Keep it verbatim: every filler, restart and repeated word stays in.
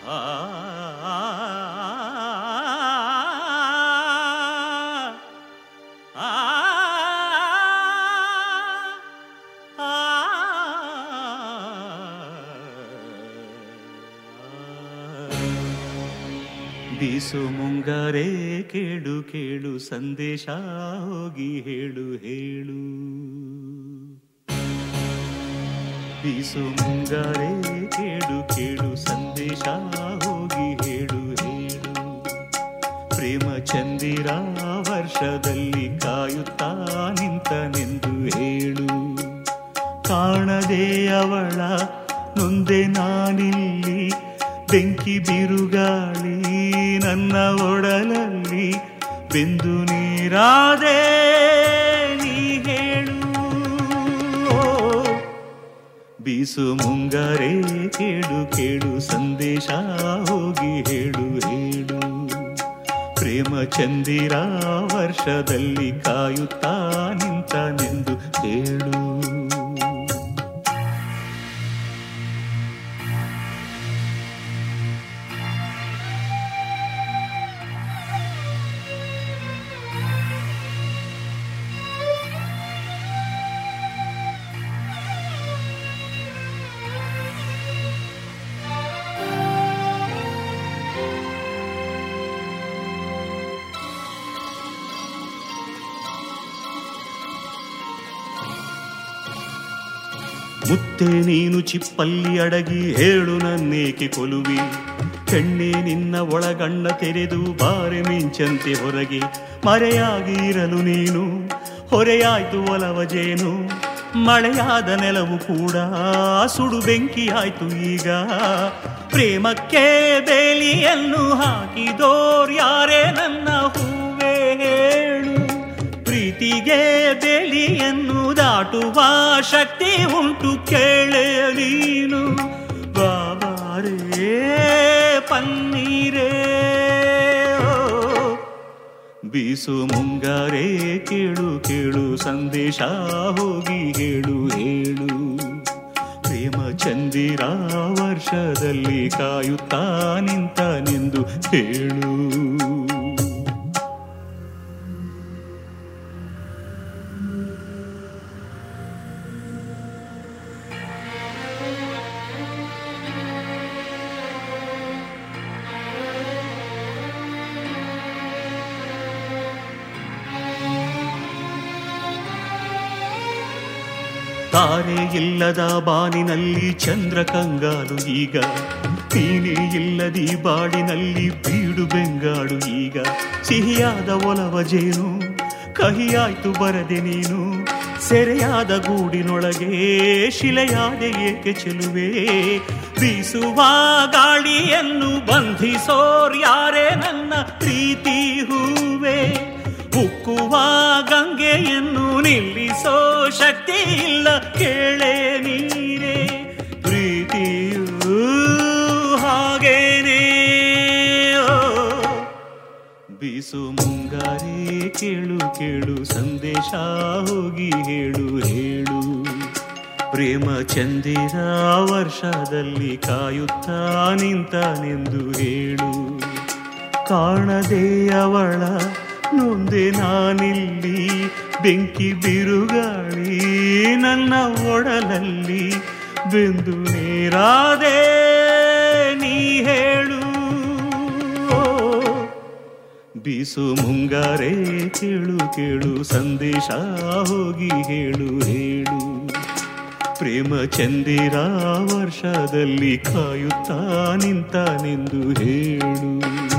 ಬೀಸು ಮುಂಗಾರೆ ಕೇಳು ಕೇಳು ಸಂದೇಶ ಹೋಗಿ ಹೇಳು ಹೇಳು. ಬೀಸು ಮುಂಗಾರೆ ಕೇಳು ಕೇಳು ಸಂದೇಶ ಹೋಗಿ ಹೇಳು ಹೇಳು. ಪ್ರೇಮ ಚಂದಿರ ವರ್ಷದಲ್ಲಿ ಕಾಯುತ್ತಾ ನಿಂತನೆಂದು ಹೇಳು. ಕಾಣದೆ ಅವಳ ನೊಂದೆ ನಾನಿಲ್ಲಿ, ಬೆಂಕಿ ಬಿರುಗಾಳಿ ನನ್ನ ಒಡಲಲ್ಲಿ, ಬೆಂದು ನೀರಾದೆ ನೀ ಹೇಳು. ಬೀಸು ಮುಂಗಾರೆ ಕೇಳು ಕೇಳು ಸಂದೇಶ ಹೋಗಿ ಹೇಳು ಹೇಳು. ಪ್ರೇಮ ಚಂದಿರ ವರ್ಷದಲ್ಲಿ ಕಾಯುತ್ತಾ ನಿಂತನೆಂದು ಹೇಳು. ಮುತ್ತೆ ನೀನು ಚಿಪ್ಪಲ್ಲಿ ಅಡಗಿ ಹೇಳು ನನ್ನೇಕೆ ಕೊಲುವಿ. ಕಣ್ಣೆ ನಿನ್ನ ಒಳಗಣ್ಣ ತೆರೆದು ಬಾರೆ ಮಿಂಚಂತೆ ಹೊರಗೆ. ಮರೆಯಾಗಿ ಇರಲು ನೀನು ಹೊರೆಯಾಯ್ತು ಒಲವ ಜೇನು. ಮಳೆಯಾದ ನೆಲವು ಕೂಡ ಸುಡು ಬೆಂಕಿಯಾಯ್ತು ಈಗ. ಪ್ರೇಮಕ್ಕೆ ಬೇಲಿಯನ್ನು ಹಾಕಿದೋರ್ಯಾರೇ ನನ್ನ ಹೂವೇ ಹೇಳು. ಪ್ರೀತಿಗೆ ಬೇಲಿಯನ್ನು ದಾಟುವ ಶಕ್ತಿ ಉಂಟು ಕೇಳೆ ನೀನು. ಬಾಬಾರೇ ಪನ್ನೀರೇ ಬೀಸು ಮುಂಗಾರೆ ಕೇಳು ಕೇಳು ಸಂದೇಶ ಹೋಗಿ ಹೇಳು ಹೇಳು. ಪ್ರೇಮ ಚಂದಿರ ವರ್ಷದಲ್ಲಿ ಕಾಯುತ್ತಾ ನಿಂತನೆಂದು ಹೇಳು. ತಾರೆ ಇಲ್ಲದ ಬಾನಿನಲ್ಲಿ ಚಂದ್ರ ಕಂಗಾಲು ಈಗ. ನೀನೇ ಇಲ್ಲದಿ ಬಾಡಿನಲ್ಲಿ ಬೀಡು ಬೆಂಗಾಡು ಈಗ. ಸಿಹಿಯಾದ ಒಲವ ಜೇನು ಕಹಿಯಾಯ್ತು ಬರದೆ ನೀನು. ಸೆರೆಯಾದ ಗೂಡಿನೊಳಗೆ ಶಿಲೆಯಾದೆ ಏಕೆ ಚೆಲುವೆ. ಬೀಸುವ ಗಾಳಿಯನ್ನು ಬಂಧಿಸೋರ್ಯಾರೇ ನನ್ನ ಪ್ರೀತಿ ಹೂವೆ. ಉಕ್ಕುವ ಗಂಗೆಯನ್ನು ನಿಲ್ಲಿಸೋ ಶಕ್ತಿ ಇಲ್ಲ ಕೇಳೆ ನೀರೇ. ಪ್ರೀತಿಯೂ ಹಾಗೇನೇ. ಬೀಸು ಮುಂಗಾರೆ ಕೇಳು ಕೇಳು ಸಂದೇಶ ಹೋಗಿ ಹೇಳು ಹೇಳು. ಪ್ರೇಮ ಚಂದಿರ ವರ್ಷದಲ್ಲಿ ಕಾಯುತ್ತಾ ನಿಂತನೆಂದು ಹೇಳು. ಕಾಣದೆ ಅವಳ ನೊಂದೆ ನಾನಿಲ್ಲಿ, ಬೆಂಕಿ ಬಿರುಗಾಳಿ ನನ್ನ ಒಡಲಲ್ಲಿ, ಬೆಂದು ನೀರಾದೆ ನೀ ಹೇಳು. ಬೀಸು ಮುಂಗಾರೆ ಕೇಳು ಕೇಳು ಸಂದೇಶ ಹೋಗಿ ಹೇಳು ಹೇಳು. ಪ್ರೇಮ ಚಂದಿರ ವರ್ಷದಲ್ಲಿ ಕಾಯುತ್ತಾ ನಿಂತನೆಂದು ಹೇಳು.